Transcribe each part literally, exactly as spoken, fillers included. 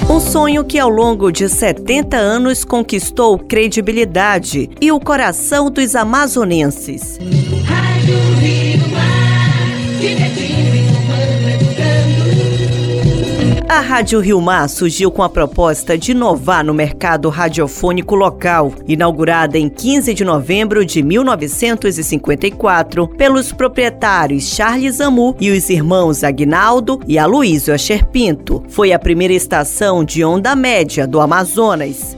Um sonho que ao longo de setenta anos conquistou credibilidade e o coração dos amazonenses. Rádio Rio Mar, divertindo e A Rádio Rio Mar surgiu com a proposta de inovar no mercado radiofônico local, inaugurada em quinze de novembro de mil novecentos e cinquenta e quatro pelos proprietários Charles Amu e os irmãos Aguinaldo e Aloysio Ascher Pinto. Foi a primeira estação de onda média do Amazonas.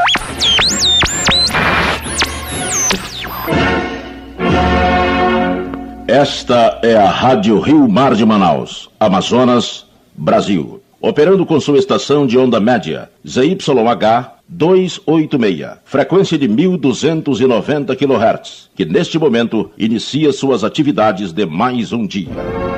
Esta é a Rádio Rio Mar de Manaus, Amazonas, Brasil. Operando com sua estação de onda média, Z Y H duzentos e oitenta e seis, frequência de mil duzentos e noventa quilohertz, que neste momento inicia suas atividades de mais um dia.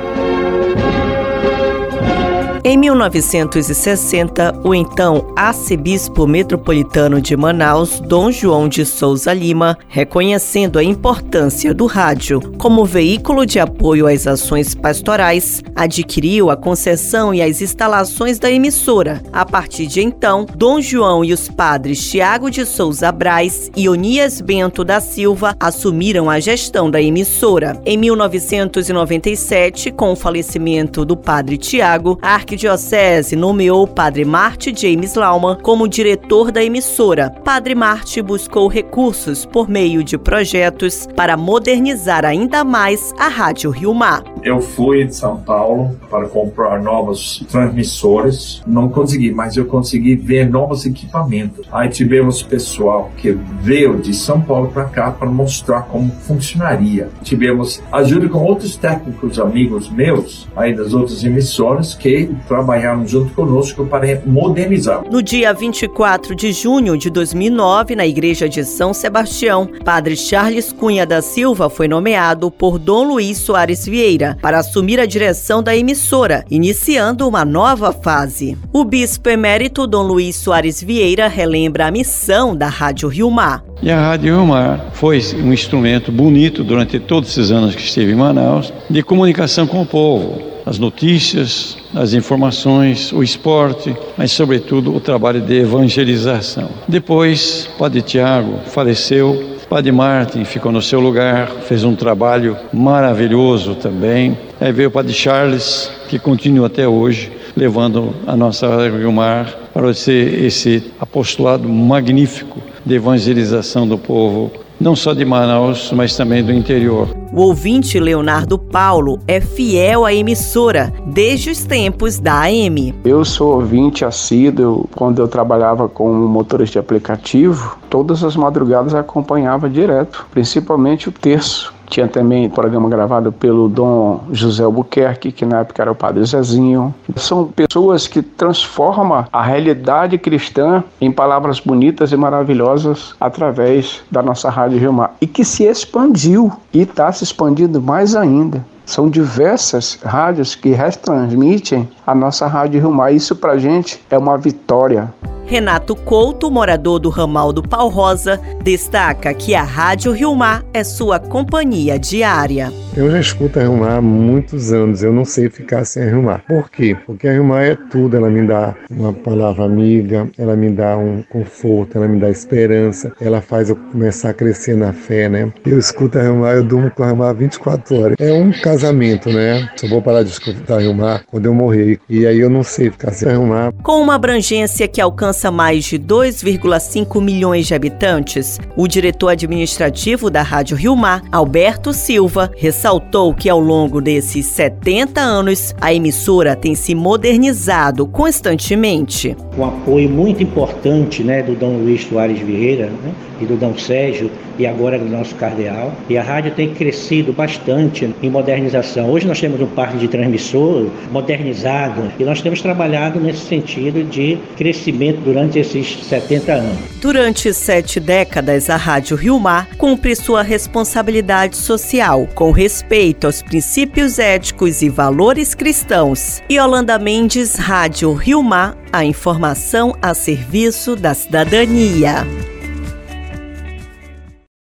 Em mil novecentos e sessenta, o então arcebispo metropolitano de Manaus, Dom João de Souza Lima, reconhecendo a importância do rádio como veículo de apoio às ações pastorais, adquiriu a concessão e as instalações da emissora. A partir de então, Dom João e os padres Tiago de Souza Braz e Onias Bento da Silva assumiram a gestão da emissora. Em mil novecentos e noventa e sete, com o falecimento do padre Tiago, a Arquidiocese nomeou o padre Marte James Laumann como diretor da emissora. Padre Marte buscou recursos por meio de projetos para modernizar ainda mais a Rádio Rio Mar. Eu fui em São Paulo para comprar novos transmissores. Não consegui, mas eu consegui ver novos equipamentos. Aí tivemos pessoal que veio de São Paulo para cá para mostrar como funcionaria. Tivemos ajuda com outros técnicos, amigos meus, aí das outras emissoras, que trabalharam junto conosco para modernizar. No dia vinte e quatro de junho de dois mil e nove, na igreja de São Sebastião, padre Charles Cunha da Silva foi nomeado por Dom Luiz Soares Vieira para assumir a direção da emissora, iniciando uma nova fase. O bispo emérito Dom Luiz Soares Vieira relembra a missão da Rádio Rio Mar. E a Rádio Rio Mar foi um instrumento bonito durante todos esses anos que esteve em Manaus, de comunicação com o povo. As notícias, as informações, o esporte, mas sobretudo o trabalho de evangelização. Depois, o padre Tiago faleceu, o padre Martin ficou no seu lugar, fez um trabalho maravilhoso também. Aí veio o padre Charles, que continua até hoje, levando a nossa Rádio Rio Mar para ser esse apostolado magnífico de evangelização do povo, não só de Manaus, mas também do interior. O ouvinte Leonardo Paulo é fiel à emissora desde os tempos da A M. Eu sou ouvinte assíduo. Quando eu trabalhava como motorista de aplicativo, todas as madrugadas acompanhava direto, principalmente o terço. Tinha também programa gravado pelo Dom José Albuquerque, que na época era o Padre Zezinho. São pessoas que transformam a realidade cristã em palavras bonitas e maravilhosas através da nossa Rádio Rio Mar. E que se expandiu e está se expandindo mais ainda. São diversas rádios que retransmitem a nossa Rádio Rio Mar. Isso pra gente é uma vitória. Renato Couto, morador do ramal do Pau Rosa, destaca que a Rádio Rio Mar é sua companhia diária. Eu já escuto a Rio Mar há muitos anos, eu não sei ficar sem a Rio Mar. Por quê? Porque a Rio Mar é tudo, ela me dá uma palavra amiga, ela me dá um conforto, ela me dá esperança, ela faz eu começar a crescer na fé, né? Eu escuto a Rio Mar, eu durmo com a Rio Mar vinte e quatro horas. É um casamento, né? Só vou parar de escutar a Rio Mar quando eu morrer, e aí eu não sei ficar sem a Rio Mar. Com uma abrangência que alcança mais de dois vírgula cinco milhões de habitantes, o diretor administrativo da Rádio Rio Mar, Alberto Silva, ressaltou que ao longo desses setenta anos, a emissora tem se modernizado constantemente. Um apoio muito importante, né, do Dom Luiz Soares Vieira, né, e do Dom Sérgio, e agora do nosso cardeal. E a rádio tem crescido bastante em modernização. Hoje nós temos um parque de transmissor modernizado e nós temos trabalhado nesse sentido de crescimento durante esses setenta anos. Durante sete décadas, a Rádio Rio Mar cumpre sua responsabilidade social, com respeito aos princípios éticos e valores cristãos. Yolanda Mendes, Rádio Rio Mar, a informação a serviço da cidadania.